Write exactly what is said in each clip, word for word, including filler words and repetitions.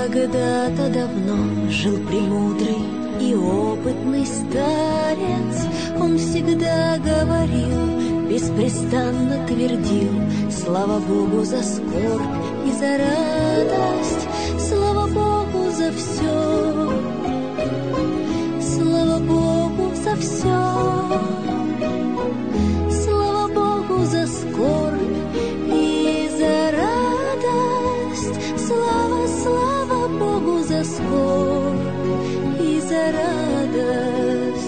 Когда-то давно жил премудрый и опытный старец. Он всегда говорил, беспрестанно твердил: слава Богу за скорбь и за радость, слава Богу за все, слава Богу за все, слава Богу за скорбь и за радость, слава, слава Богу за скорбь и за радость.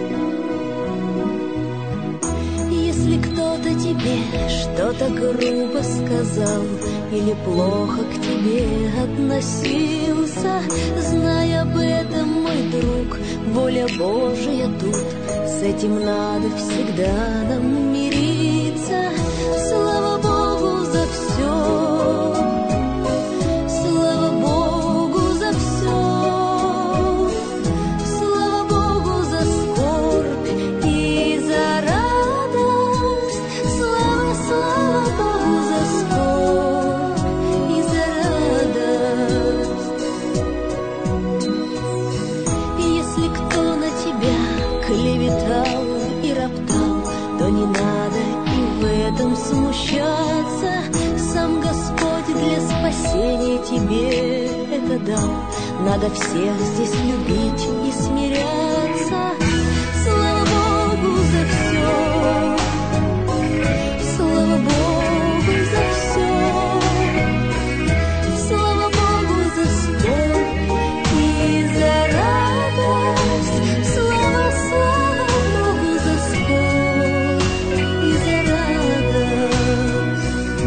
Если кто-то тебе что-то грубо сказал или плохо к тебе относился, знай об этом, мой друг, воля Божия тут, с этим надо всегда нам мириться. Слава Богу за все, слава Богу за все, слава Богу за скорбь и за радость, слава, слава Богу за скорбь и за радость. И если кто на тебя клеветал и роптал, то не надо и в этом смущаться. Сам Господь для спасения тебе это дал. Надо всех здесь любить и смиряться. Слава Богу за все, слава Богу за все, слава Богу за скорбь и за радость, слава, слава Богу за скорбь и за радость.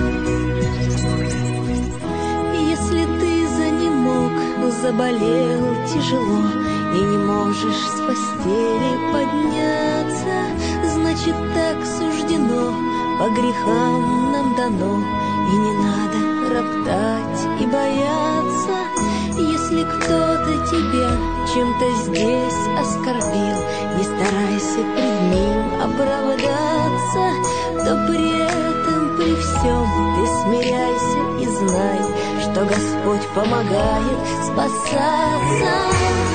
Если ты занемог, заболел тяжело и не можешь с постели подняться, значит, так суждено, по грехам нам дано, и не надо роптать и бояться. Если кто-то тебя чем-то здесь оскорбил, не старайся пред ним оправдаться, то при этом, при всем ты смиряйся и знай, что Господь помогает спасаться.